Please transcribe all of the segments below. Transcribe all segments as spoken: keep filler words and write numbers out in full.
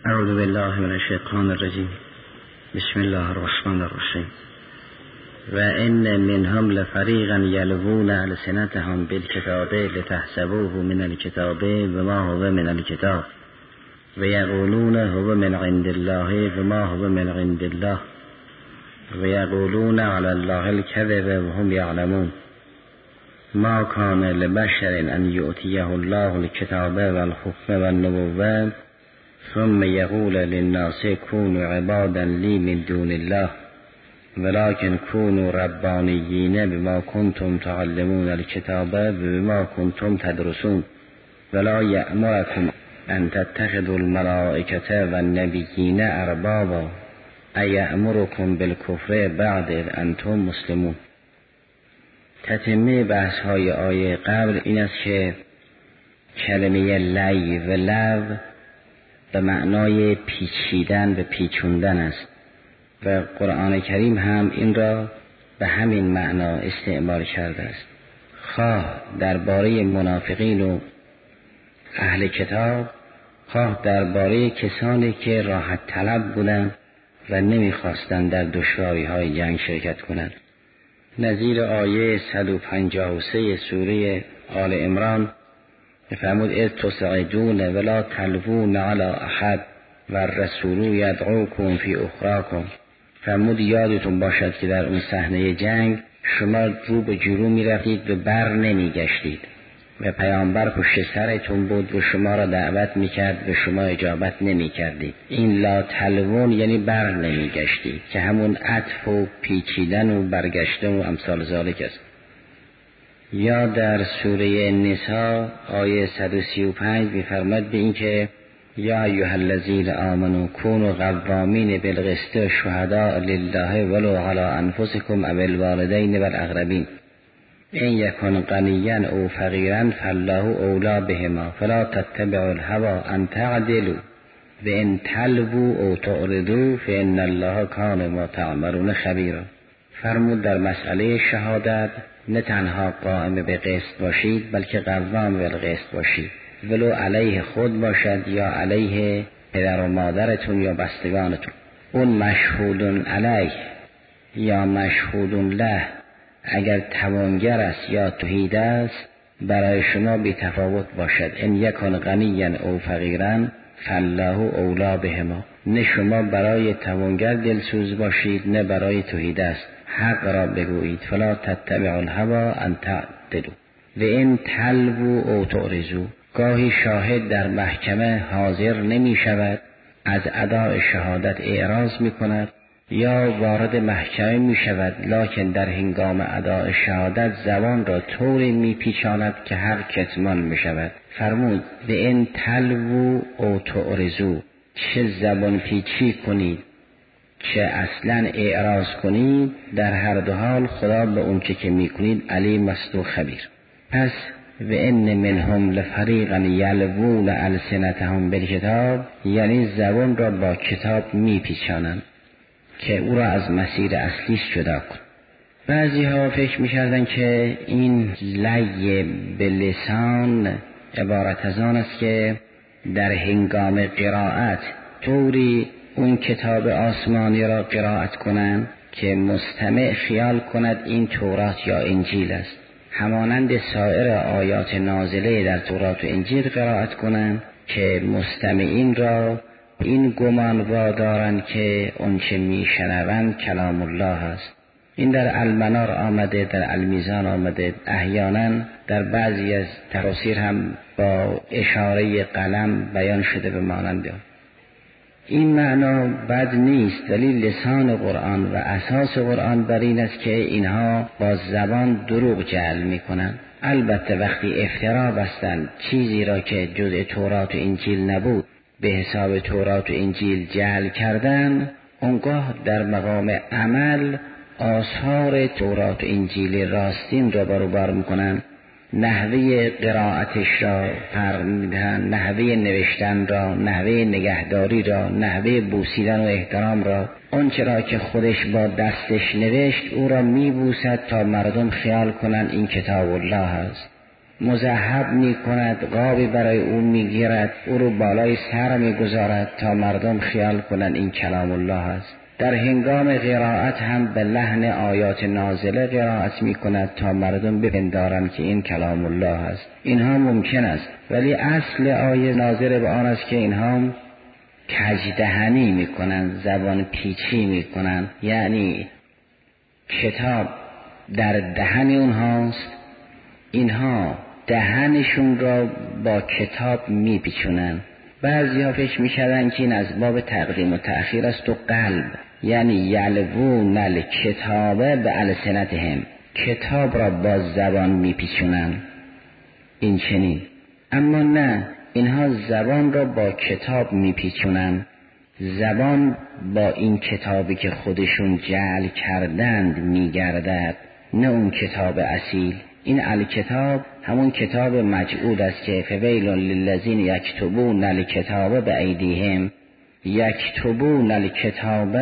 اعوذ بالله من الشیطان الرجیم. بسم الله الرحمن الرحیم. و ان منهم لفریقا یلوون السنتهم بالکتاب لتحسبوه من الکتاب و ما هو من الکتاب و یقولون هو من عند الله و ما هو من عند الله و یقولون علی الله الکذب و هم یعلمون. ما کان لبشر ان یؤتیه الله الکتاب و الحکم و النبوة ثم یقول للناس كونوا عبادا لی من دون الله ولكن كونوا ربانیین بما کنتم تعلمون الکتاب و بما کنتم تدرسون ولا یأمرکم ان تتخذوا الملائکة و النبیین اربابا ایأمرکم بالکفر بعد اذ انتم مسلمون. تتمه بحث های آیه قبل این است که کلمه لی و لو به معنای پیچیدن و پیچوندن است و قرآن کریم هم این را به همین معنا استعمال کرده است. خواه درباره منافقین و اهل کتاب، خواه درباره کسانی که راحت طلب بودند و نمیخواستند در دشواری های جنگ شرکت کنند. نظیر آیه صد و پنجاه و سه سوره آل عمران فرمود اذ تصعدون ولا تلوون علی احد و الرسول یدعوکم فی اخراکم. فرمود یادتون باشد که در اون صحنه جنگ شما رو به جلو می رفتید و بر نمی گشتید و پیامبر پشت سرتون بود و شما را دعوت می کرد و شما اجابت نمی کردید. این لا تلوون یعنی بر نمی گشتید که همون عطف و پیچیدن و برگشتن و امثال ذالک است. یا در سوره نساء آیه صد و سی و پنج می‌فرماید به این که یا ایها الذین آمنوا کونوا قوامین بالقسط شهداء لله ولو علی انفسکم او الوالدین والاقربین ان یکن غنیا او فقیرا فالله اولی بهما فلا تتبعوا الهوى ان تعدلوا و ان تلووا او تعرضوا فان الله کان بما تعملون خبیرا. فرمود در مسئله شهادت نه تنها قائم به قسط باشید بلکه قوام بالقسط باشید، ولو علیه خود باشد یا علیه پدر و مادرتون یا بستگانتون. اون مشهود علیه یا مشهود له اگر توانگر است یا توحید است برای شما بی تفاوت باشد. ان یکن غنیا او فقیرا فالله اولی بهما. نه شما برای توانگر دلسوز باشید نه برای توحید است. حق را بگویید. فلا تتبعوا الهوى ان تعدلوا و ان تلووا او تعرضوا. گاهی شاهد در محکمه حاضر نمی شود، از اداء شهادت اعراض می کند، یا وارد محکمه می شود لکن در هنگام اداء شهادت زبان را طوری می پیچاند که حق کتمان می شود. فرمود و ان تلووا او تعرضوا، چه زبان پیچی کنید چه اصلا اعراض کنید، در هر دو حال خدا به اون که که میکنید علیم است و خبیر. پس و ان منهم لفریقا یلوون السنتهم بالکتاب یعنی زبان را با کتاب میپیچانند که او را از مسیر اصلیش جدا کن. بعضی ها فکر میکردن که این لی به لسان عبارت از آن است که در هنگام قرائت طوری اون کتاب آسمانی را قرائت کنند که مستمع خیال کند این تورات یا انجیل است، همانند سایر آیات نازله در تورات و انجیل قرائت کنند که مستمعین را این گمان وادارند که اونچه میشنوند کلام الله است. این در المنار آمده، در المیزان آمده، احیانا در بعضی از تفاسیر هم با اشاره قلم بیان شده به مانند آن. این معنا بد نیست، ولی لسان قرآن و اساس قرآن بر این است که اینها با زبان دروغ جعل می کنند. البته وقتی افترا بستند چیزی را که جزء تورات و انجیل نبود به حساب تورات و انجیل جعل کردن، اونگاه در مقام عمل آثار تورات و انجیل راستین را برابر میکنند، نحوه قرائتش را فرق میدهند، نحوه نوشتن را، نحوه نگهداری را، نحوه بوسیدن و احترام را. اون چرا که خودش با دستش نوشت او را میبوسد تا مردم خیال کنند این کتاب الله است. مذهب می کند، قابی برای او می گیرد، او رو بالای سر می گذارد تا مردم خیال کنند این کلام الله است. در هنگام قرائت هم به لحن آیات نازله قرائت می کند تا مردم بپندارند که این کلام الله است. اینها ممکن است، ولی اصل آیه ناظر به آن است که اینها کجدهنی می کنند، زبان پیچی می کنند، یعنی کتاب در دهن اونهاست، اینها دهنشون را با کتاب می پیچونن. بعضی ها فکر می کردن که این از باب تقدیم و تأخیر است و قلب، یعنی یلوون الکتابه به السنتهم، کتاب را با زبان می پیچونن. این چنین، اما نه، اینها زبان را با کتاب می پیچونن. زبان با این کتابی که خودشون جعل کردند می گردد، نه اون کتاب اصیل. این الکتاب همون کتاب مجعول است که فویل للذین یکتبون الکتاب بایدیهم، یکتبون الکتاب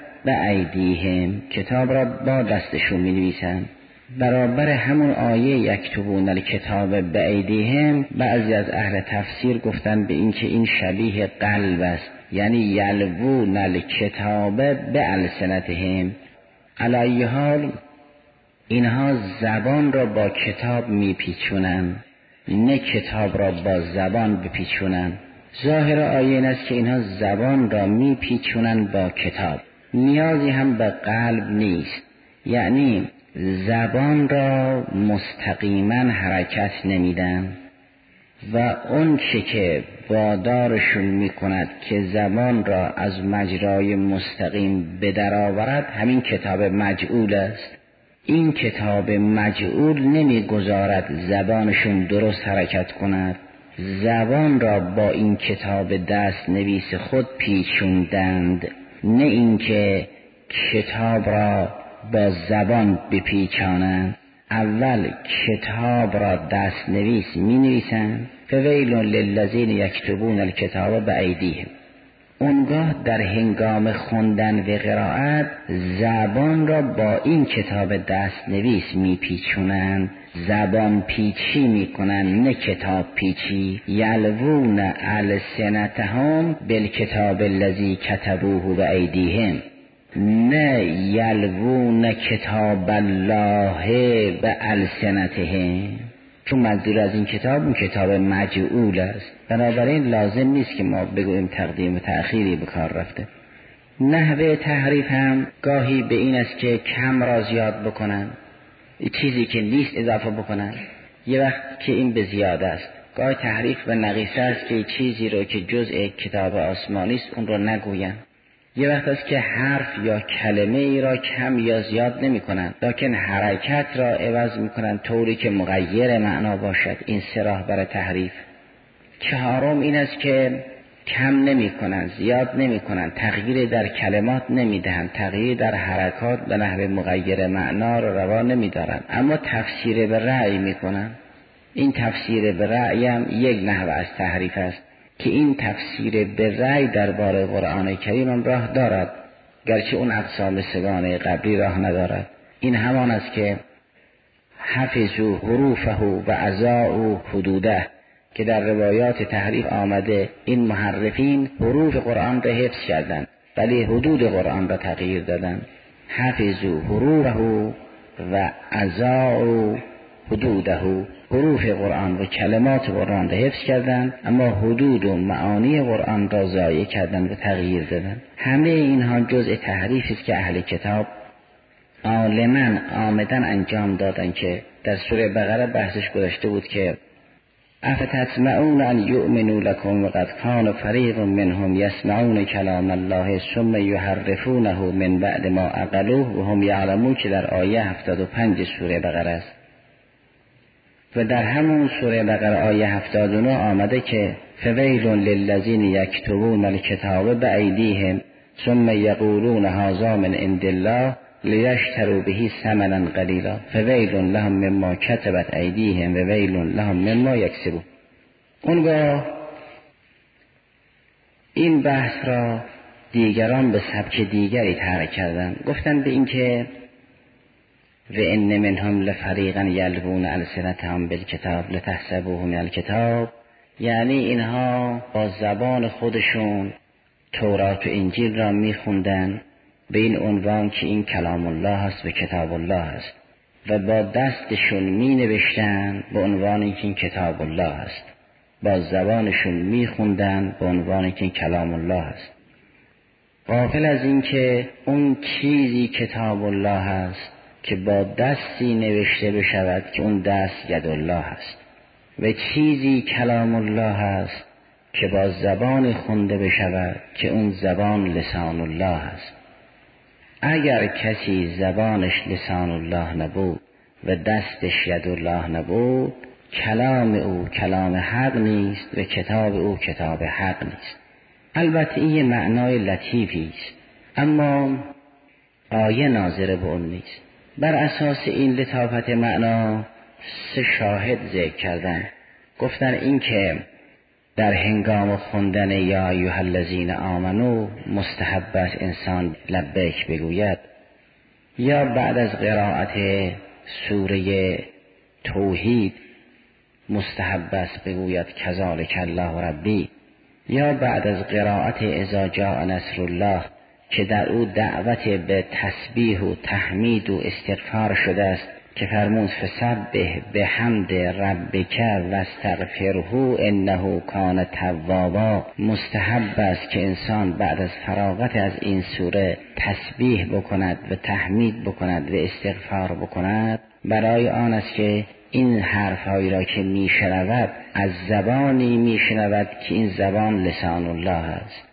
بایدیهم، کتاب را با دستشون می نویسند. برابر همون آیه یکتبون الکتاب بایدیهم، بعضی از اهل تفسیر گفتن به این که این شبیه قلب است، یعنی یلوون الکتاب بالسنتهم. علی حال اینها زبان را با کتاب میپیچونن، نه کتاب را با زبان بپیچونن. ظاهر آیه این است که اینها زبان را میپیچونن با کتاب، نیازی هم به قلب نیست، یعنی زبان را مستقیما حرکت نمیدن و اون چه که وادارشون میکند که زبان را از مجرای مستقیم بدرآورد همین کتاب مجعول است. این کتاب مجعول نمیگذارد زبانشون درست حرکت کند، زبان را با این کتاب دست نویس خود پیچوندند، نه اینکه کتاب را با زبان بپیچانند. اول کتاب را دست نویس می نویسند، فویل للذین یکتبون الکتاب بایدیهم. اونگاه در هنگام خوندن و قرائت زبان را با این کتاب دست نویس می پیچونند، زبان پیچی می کنند، نه کتاب پیچی. یلوون السنتهم بالکتاب الذی کتبوه بایدیهم، نه یلوون کتاب الله بالسنتهم، چون منظور از این کتاب اون کتاب مجعول است. بنابراین لازم نیست که ما بگوییم تقدیم و تأخیری به کار رفته. نحوه تحریف هم گاهی به این است که کم را زیاد بکنن، چیزی که نیست اضافه بکنن. یه وقت که این به زیاده است. گاهی تحریف به نقیصه است که چیزی رو که جزء کتاب آسمانی است اون رو نگوین. یه وقت است که حرف یا کلمه ای را کم یا زیاد نمی کنند، لکن حرکت را عوض می کنند طوری که مغیر معنا باشد. این سه راه برای تحریف. چهارم این است که کم نمی کنند، زیاد نمی کنند، تغییر در کلمات نمی دهند، تغییر در حرکات به نحو مغیر معنا را روا نمی دارند، اما تفسیر به رأی می کنند. این تفسیر به رأی هم یک نحو از تحریف است که این تفسیر به رأی درباره قرآن کریم هم راه دارد، گرچه اون اقسام سگانه قبلی راه ندارد. این همان است که حفظوا حروفه و اضاعوا حدوده، که در روایات تحریف آمده این محرفین حروف قرآن را حفظ کردند ولی حدود قرآن را تغییر دادند. حفظوا حروفه و اضاعوا حدوده، حروف قرآن و کلمات قرآن را حفظ کردند اما حدود و معانی قرآن را ضایع کردند و تغییر دادند. همه اینها جزء تحریفی است که اهل کتاب عالماً آمدن انجام دادند که در سوره بقره بحثش گذشته بود که افتطمعون ان یؤمنوا لکم وقد کان فریق منهم یسمعون کلام الله ثم یحرفونه من بعد ما عقلوه و هم یعلمون، که در آیه هفتاد و پنج سوره بقره است. و در همون سوره بقره آیه هفتاد و نه آمده که فویل للذین یکتبون الکتاب بایدیهم ثم یقولون هذا من عند الله لیشتروا به ثمنا قلیلا فویل لهم مما کتبت ایدیهم و ویل لهم مما یکسبون. اونگاه این بحث را دیگران به سبک دیگری طرح کردند، گفتند به این که و ان منهم لفریقا یلوون السنتهم بالکتاب لتحسبوه من الکتاب، یعنی اینها با زبان خودشون تورات و انجیل را میخوندن به این عنوان که این کلام الله است و کتاب الله است، و با دستشون می نوشتن به عنوان که این کتاب الله است، با زبانشون می خوندن به عنوان که این کلام الله است، غافل از این که اون چیزی کتاب الله است که با دستی نوشته بشود که اون دست ید الله است، و چیزی کلام الله است که با زبان خونده بشود که اون زبان لسان الله است. اگر کسی زبانش لسان الله نبود و دستش ید الله نبود، کلام او کلام حق نیست و کتاب او کتاب حق نیست. البته این معنای لطیفی است، اما آیه ناظر به اون نیست. بر اساس این لطافت معنا سه شاهد ذکر کردن. گفتن این که در هنگام خوندن یا ایها الذین آمنو مستحب است انسان لبیک بگوید، یا بعد از قرائت سوره توحید مستحب است بگوید کذالک الله ربی، یا بعد از قرائت اذا جاء نصر الله که در او دعوت به تسبیح و تحمید و استغفار شده است که فرمود فسبح بحمد ربک و استغفره انه کان توابا. مستحب است که انسان بعد از فراغت از این سوره تسبیح بکند و تحمید بکند و استغفار بکند، برای آن است که این حرفهایی را که میشنود از زبانی میشنود که این زبان لسان الله است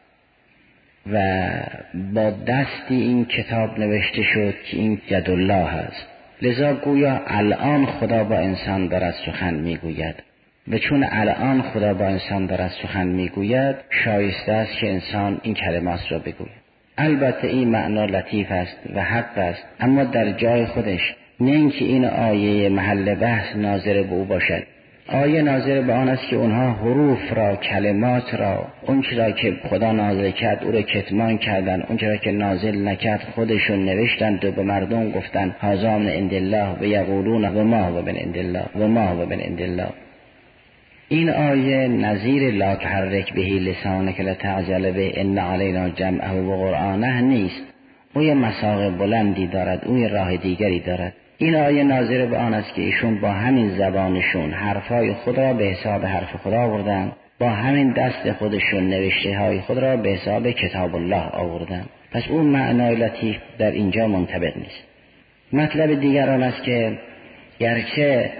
و با دستی این کتاب نوشته شد که این ید الله است. لذا گویا الان خدا با انسان دارد سخن میگوید و چون الان خدا با انسان دارد سخن میگوید شایسته است که انسان این کلمات را بگوید. البته این معنا لطیف است و حق است، اما در جای خودش، نه اینکه این آیه محل بحث ناظر به او باشد. آیه ناظر به آن است که اونها حروف را، کلمات را، اون چرا که خدا نازل کرد او را کتمان کردن، اون چرا که نازل نکرد خودشون نوشتند و به مردم گفتند هذا من عند الله و یقولون و ما هو من عند الله و ما هو من عند الله. این آیه نظیر لا تحرک به لسانک لتعجل به ان علینا جمعه و قرآنه نیست. او یه مساق بلندی دارد، او یه راه دیگری دارد. این آیه ناظر به آن است که ایشون با همین زبانشون حرفای خود را به حساب حرف خدا آوردن، با همین دست خودشون نوشته های خود را به حساب کتاب الله آوردن. پس اون معنای لطیف در اینجا منطبق نیست. مطلب دیگر آن است که گرچه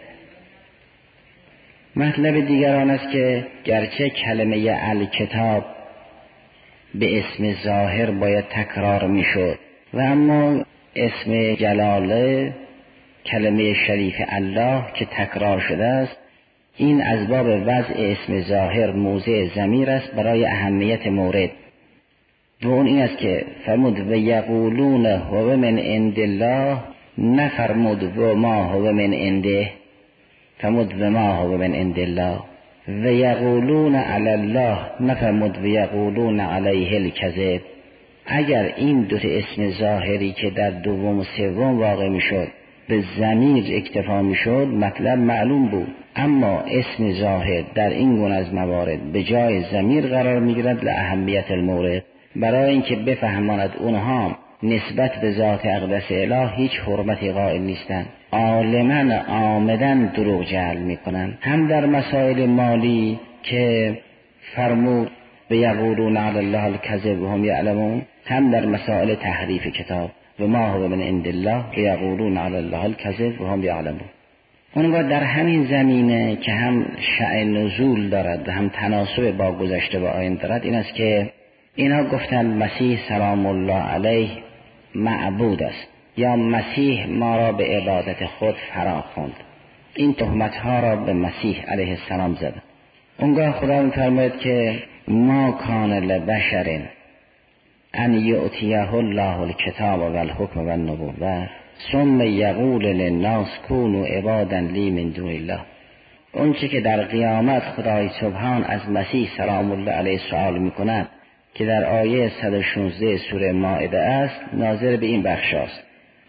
مطلب دیگر آن است که گرچه کلمه الکتاب به اسم ظاهر باید تکرار میشد و اما اسم جلاله کلمه شریف الله که تکرار شده است، این از باب وضع اسم ظاهر موضع ضمیر است برای اهمیت مورد. و اون این است که فرمود و یقولون هو من عند الله، نفرمود و ما هو من عنده، فرمود و ما هو من عند الله. و یقولون علی الله، نفرمود و یقولون علیه الکذب. اگر این دو اسم ظاهری که در دوم و سوم واقع میشد به ضمیر اکتفا میشد مطلب معلوم بود، اما اسم ظاهر در این گونه از موارد به جای ضمیر قرار میگیرد لاهمیت المورد، برای اینکه بفهماند اونها نسبت به ذات اقدس اله هیچ حرمتی قائل نیستند، عالما عامدن دروغ جعل میکنند. هم در مسائل مالی که فرمود به یقولون علی الله الکذب و هم یعلمون، هم در مسائل تحریف کتاب و ما هو من عند الله و یقولون علی الله الکذب و هم یعلمون. اونگاه در همین زمینه که هم شأن نزول دارد و هم تناسب با گذشته و آینده دارد، این است که اینا گفتن مسیح سلام الله علیه معبود است یا مسیح ما را به عبادت خود فرا خواند. این تهمت ها را به مسیح علیه السلام زد. اونگاه خدا می‌فرماید که ما کان لبشر ان یؤتیه الله الکتاب و الحکم و النبوة ثم یقول للناس کونوا عبادا لی من دون الله. اون چه که در قیامت خدای سبحان از مسیح سلام الله علیه سوال میکند که در آیه صد و شانزده سوره مائده است، ناظر به این بخش است.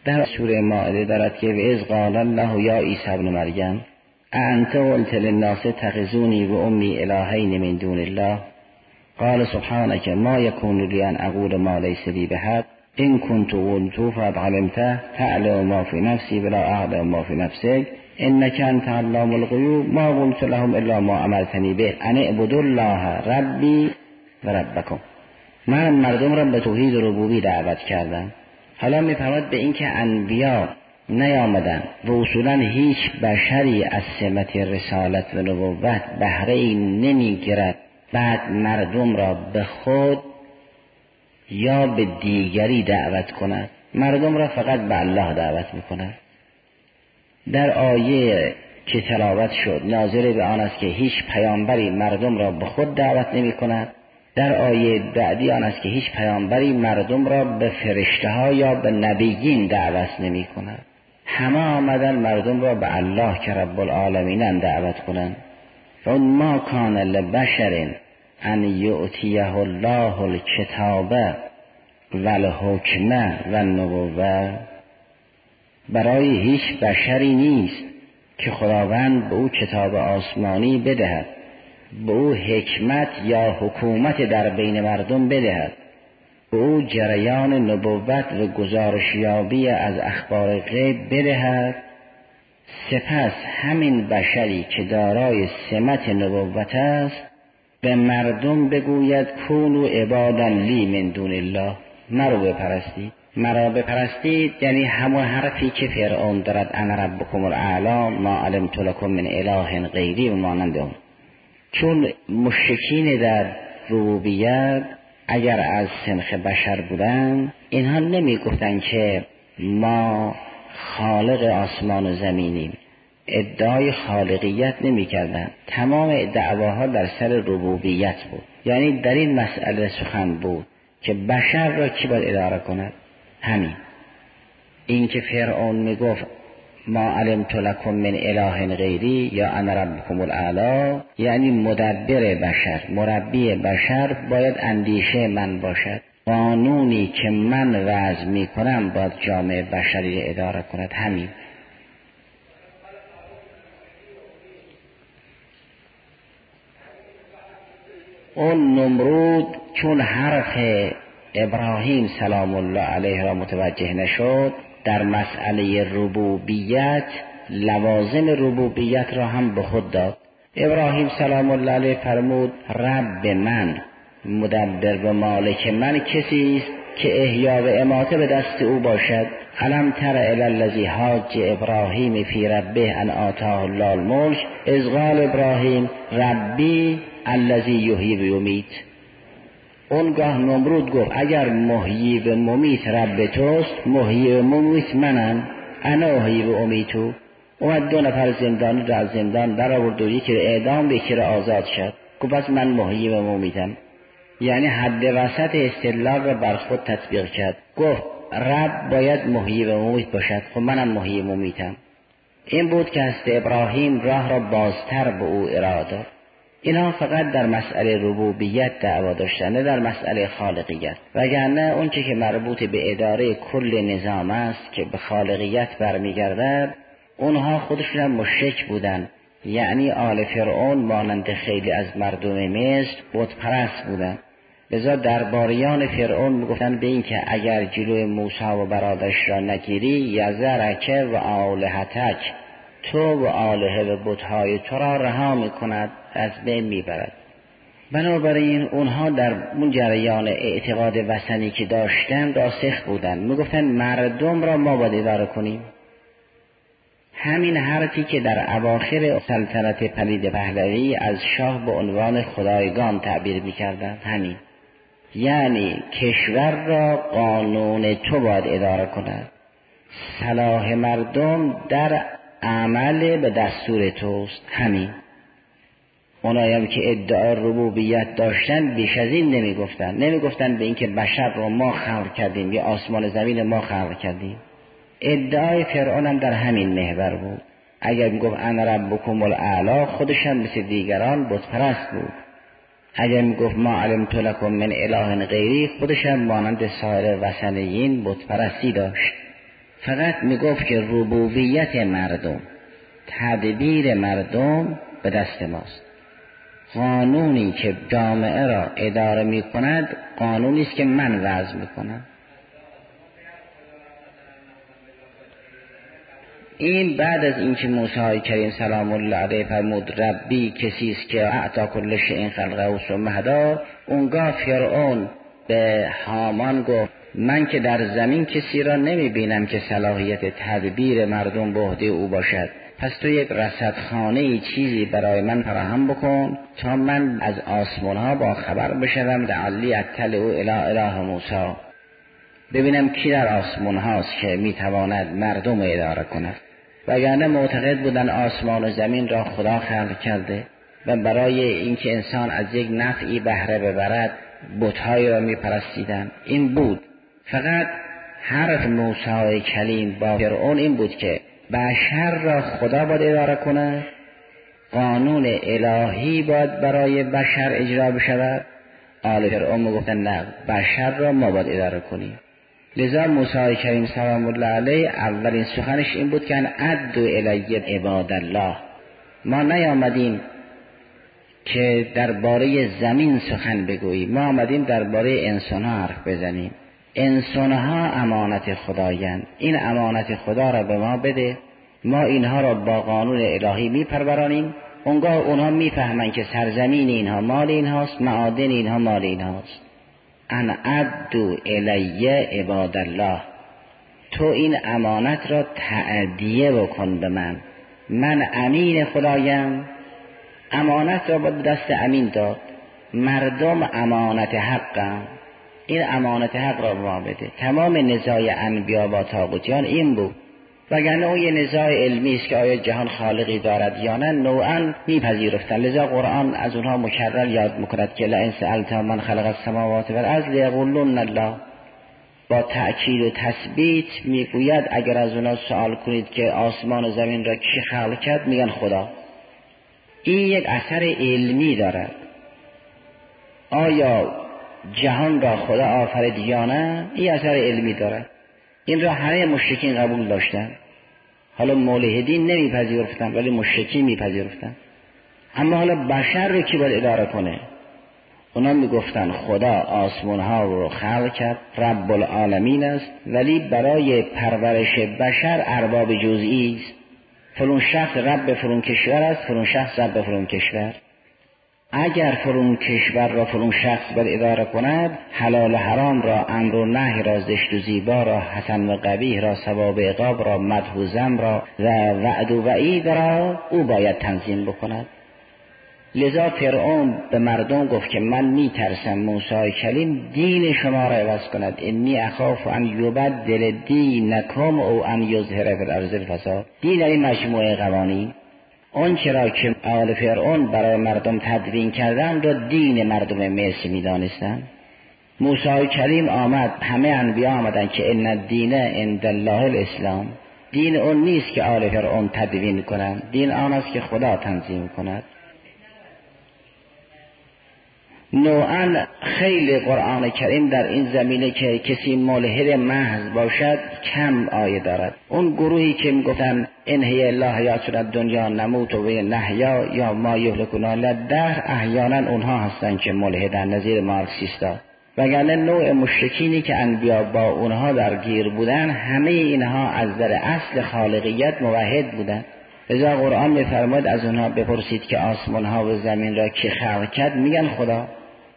در سوره مائده دارد که و اذ قال الله یا عیسی ابن مریم انت قلت للناس اتخذونی و امی الهین من دون الله قال سبحانك ما يكون لي ان اقول ما ليس لي بحق ان كنت قلت فقد علمته تعلم ما في نفسي ولا اعلم ما في نفسك انك انت علام الغیوب ما قلت لهم الا ما امرتنی به ان اعبدوا الله ربی و ربکم. من مردم را به توحید ربوبی دعوت کردم. حالا می‌فرماید به اینکه انبیا نیامدن و اصولا هیچ بشری از سمت رسالت و نبوت بهره ای نمیگیرد بعد مردم را به خود یا به دیگری دعوت کند. مردم را فقط به الله دعوت میکند. در آیه که تلاوت شد ناظر به آن است که هیچ پیامبری مردم را به خود دعوت نمی کند. در آیه بعدی آن است که هیچ پیامبری مردم را به فرشته ها یا به نبیین دعوت نمی کند. همه آمدن مردم را به الله که رب العالمین دعوت کنند. و ما کان لبشر ان یؤتیه الله الکتاب و الحکم و النبوة. برای هیچ بشری نیست که خداوند به او کتاب آسمانی بدهد، به او حکمت یا حکومت در بین مردم بدهد، به او جریان نبوت و گزارشیابی از اخبار غیب بدهد، سپس همین بشری که دارای سمت نبوت است به مردم بگوید کونوا عبادا لی من دون الله، مرا بپرستید. مرا بپرستید یعنی همون حرفی که فرعون دارد انا ربکم الاعلی ما علمت لکم من اله غیری و مانند اون. چون مشرکین در ربوبیت اگر از سنخ بشر بودن اینها نمی گفتن که ما خالق آسمان و زمینیم، ادعای خالقیت نمی کردن. تمام دعواها در سر ربوبیت بود. یعنی در این مسئله سخن بود که بشر را کی باید اداره کند. همین این که فرعون می گفت ما علمت لکم من اله غیری یا انا ربکم الاعلی، یعنی مدبر بشر، مربی بشر باید اندیشه من باشد. قانونی که من وضع می کنم باید جامعه بشری اداره کند. همین. اون نمرود چون حرف ابراهیم سلام الله علیه را متوجه نشد، در مسئله ربوبیت لوازم ربوبیت را هم به خود داد. ابراهیم سلام الله علیه فرمود رب من، مدبر و مالک من کسی است که احیا و اماته به دست او باشد. الم تر الی الذی حاج ابراهیم فی ربه ان آتاه الله الملک اذ قال ابراهیم ربی الذی یحیی و یمیت. اونگاه نمرود گفت اگر محیی و ممیت رب توست، محیی و ممیت منم، انا احیی و امیتو. اومد دو نفر زندانی را از زندان در آورد و یکی را اعدام یکی را آزاد شد. گفت پس من محیی و ممیتم. یعنی حد وسط استدلال را بر خود تطبیق کرد. گفت رب باید محیی و ممیت باشد، خب منم محیی و ممیتم. این بود که حضرت ابراهیم راه را بازتر به او اراده. اینها فقط در مسئله ربوبیت دعوا داشتن، نه در مسئله خالقیت. وگرنه اون چه که مربوط به اداره کل نظام است که به خالقیت برمیگردد، اونها خودشون هم مشرک بودن. یعنی آل فرعون مانند خیلی از مردم مصر بت پرست بودن. لذا درباریان فرعون میگفتن به این که اگر جلوی موسی و برادرش را نگیری یذرک و آلهتک، تو و آلهه و بت‌های تو را رها میکند، از بین میبرد. بنابراین اونها در اون جریان اعتقاد وثنی که داشتن راسخ بودن. میگفتن مردم را ما باید اداره کنیم. همین حرفی که در اواخر سلطنت پلید پهلوی از شاه به عنوان خدایگان تعبیر میکردند. همین یعنی کشور را قانون تو باید اداره کند، صلاح مردم در عمل به دستور توست. همین. اونایم که ادعای ربوبیت داشتن بیش از این نمی گفتن. نمی گفتن به این که بشر رو ما خلق کردیم یا آسمان زمین ما خلق کردیم. ادعای فرعون هم در همین محور بود. اگر می گفت انا ربکم الاعلی، خودش هم مثل دیگران بت پرست بود. اگر می گفت ما علمت لکم من اله غیری، خودش هم مانند سایر وثنیین بت پرستی داشت. فقط میگفت که ربوبیت مردم، تدبیر مردم به دست ماست. قانونی که جامعه را اداره میکند قانونی است که من وضع میکنم. این بعد از اینکه موسی کریم سلام الله علیه فرمود ربی کسی است که اعطا کل شیء خلقه ثم هدی، اونگاه فرعون به هامان گفت من که در زمین کسی را نمی بینم که صلاحیت تدبیر مردم به عهده او باشد، پس تو یک رصدخانه چیزی برای من فراهم بکن تا من از آسمان ها با خبر بشوم، لعلی اطلع الی اله موسی، ببینم کی در آسمان هاست که می تواند مردم اداره کند. وگرنه معتقد بودن آسمان و زمین را خدا خلق کرده و برای اینکه انسان از یک نفعی بهره ببرد بت‌هایی را می پرستیدن. این بود فقط حرف موسی کلیم با فرعون این بود که بشر را خدا باید اداره کنه، قانون الهی باید برای بشر اجرا بشود. آل فرعون میگفتن نه، بشر را ما باید اداره کنیم. لذا موسی کریم سلام الله علیه اولین سخنش این بود که ان ادعو الی عباد الله، ما نیامدیم که درباره زمین سخن بگوییم، ما آمدیم درباره انسان ها حرف بزنیم. انسان ها امانت خدایند، این امانت خدا را به ما بده، ما اینها را با قانون الهی میپرورانیم. اونگاه اونها میفهمن که سرزمین اینها مال اینهاست، معادن اینها مال اینهاست. ان ادعو الی عباد الله، تو این امانت را تأدیه بکن به من، من امین خدایم. امانت را باید دست امین داد، مردم امانت حقم، این امانت حق را به ما بده. تمام نزاع انبیا با طاغوتیان این بود، وگرنه اون یه نزاع علمی است که آیا جهان خالقی دارد یا نه، نوعا میپذیرفتن. لذا قرآن از اونها مکرر یاد میکند که لئن سألتهم من خلق السماوات والارض لیقولن الله، با تأکید و تثبیت میگوید اگر از اونها سوال کنید که آسمان و زمین را کی خلق کرد، میگن خدا. این یک اثر علمی دارد. آیا جهان را خدا آفرید یا نه، این اثر علمی دارد. این را همه مشرکین قبول داشتن، حالا ملحدین نمیپذیرفتن ولی مشرکین میپذیرفتن. اما حالا بشر رو کی باید اداره کنه؟ اونا میگفتن خدا آسمان ها رو خلق کرد، رب العالمین است، ولی برای پرورش بشر ارباب جزئی است. فلان شخص رب فلان کشور است، فلان شخص رب فلان کشور. اگر فلان کشور را فلان شخص باید اداره کند، حلال و حرام را، امر و نهی را، زشت و زیبا را، حسن و قبیح را، ثواب و عقاب را، مدح و ذم را و وعد و وعید را او باید تنظیم بکند. لذا فرعون به مردم گفت که من می ترسم موسی کلیم دین شما را عوض کند، انی اخاف ان یبدل دینکم او ان یظهر فی الارض الفساد. دین این مجموعه قوانین، اون چرا که آل فرعون برای مردم تدوین کردن را دین مردم مصر می دانستن. موسی کلیم آمد، همه انبیا آمدن که ان الدین عند الله الاسلام. دین اون نیست که آل فرعون تدوین کنند، دین آن است که خدا تنظیم کند. نوعا خیلی قرآن کریم در این زمینه که کسی ملحد محض باشد کم آیه دارد. اون گروهی که میگفتن ان هی الله حیاتنا الدنیا نموت و نحیا یا ما یهلکنا للدهر، احیانا اونها هستن که ملحدن، نظیر مارکسیستا. وگرنه نوع مشرکینی که انبیا با اونها درگیر بودن، همه اینها از در اصل خالقیت موحد بودن. لذا قرآن میفرماید از اونها بپرسید که آسمان ها و زمین را کی خلق کرد، میگن خدا.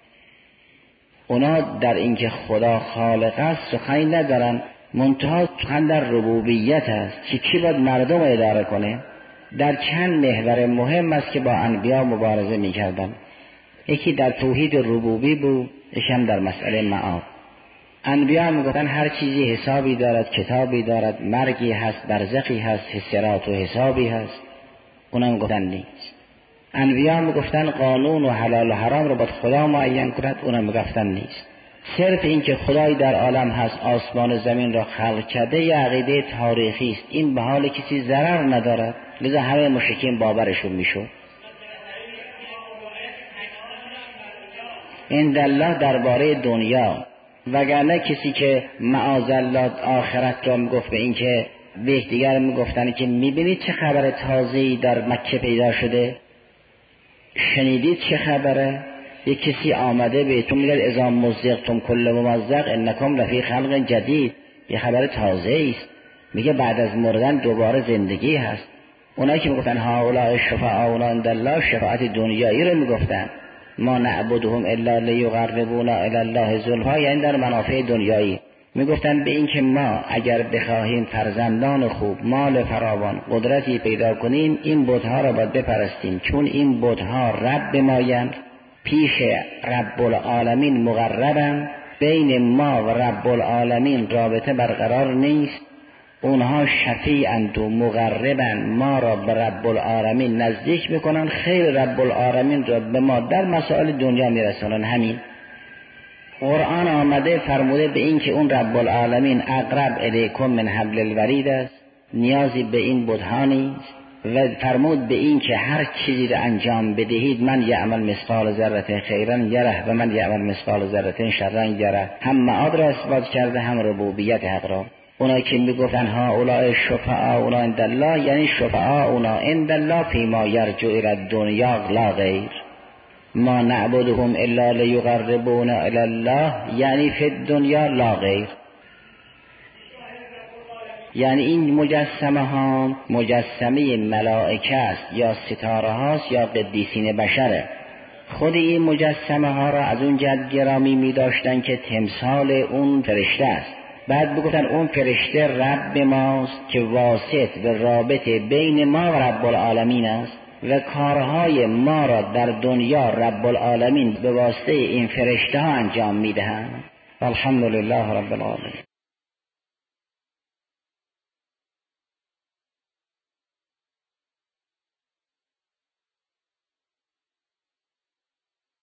اونا در اینکه خدا خالق است سخنی ندارن، منتها سخن در ربوبیت است که کی باید مردم اداره کنه. در چند محور مهم است که با انبیا مبارزه میکردن. یکی در توحید ربوبی بود، یکم در مسئله معاد. انبیا میگفتن هر چیزی حسابی دارد، کتابی دارد، مرگی هست، برزخی هست، حسرات و حسابی هست. اونا میگفتن نیست. انبیا میگفتن قانون و حلال و حرام رو باید خدا معین کند، اونا میگفتن نیست. صرف این که خدای در عالم هست، آسمان و زمین را خلق کرده، یه عقیده تاریخی است، این به حال کسی ضرر ندارد. لذا همه مشرکین باورشون میشد. عند الله درباره دنیا، وگرنه کسی که معاذالله آخرت را میگفت به این که به یکدیگر میگفتن که میبینید چه خبر تازه‌ای در مکه پیدا شده، شنیدید چه خبره، یک کسی آمده بهتون میگه اذا مزقتم کل ممزق انکم لفی خلق جدید، یه خبر تازه است، میگه بعد از مردن دوباره زندگی هست. اونایی که میگفتن هؤلاء شفعاؤنا عند الله، شفاعت دنیایی رو میگفتن، ما نعبدهم الا لیقربونا الی الله زلفا، یعنی در منافع دنیایی. میگفتن به این که ما اگر بخواهیم فرزندان خوب، مال فراوان، قدرتی پیدا کنیم، این بت‌ها را باید بپرستیم، چون این بت‌ها رب مایند، پیش رب العالمین مقربند، بین ما و رب العالمین رابطه برقرار نیست، اونها شفیعند و مقربند، ما را به رب العالمین نزدیک میکنن، خیر رب العالمین را به ما در مسائل دنیا میرسونن. همین قرآن آمده فرموده به این که اون رب العالمین اقرب الیکم من حبل الورید است، نیازی به این بت‌ها نیست، و فرمود به این که هر چیزی را انجام بدهید، من یعمل مثقال ذره خیرا یره و من یعمل مثقال ذره شرا یره، هم معاد را اثبات کرده هم ربوبیت حق را. اونایی که میگفتن هؤلاء شفعاؤنا عند الله، یعنی شفعاؤنا عند الله فیما یرجع الی الدنیا لا غیر، ما نعبدهم الا لیقربونا الی الله، یعنی فی الدنیا لا غیر. یعنی این مجسمه ها مجسمه ملائکه است یا ستاره هاست یا قدیسین بشره. خود این مجسمه ها را از اون جد گرامی می داشتن که تمثال اون فرشته است. بعد بگفتن اون فرشته رب ماست که واسط و رابطه بین ما و رب العالمین است و کارهای ما را در دنیا رب العالمین به واسطه این فرشته ها انجام می دهند. الحمدلله رب العالمین.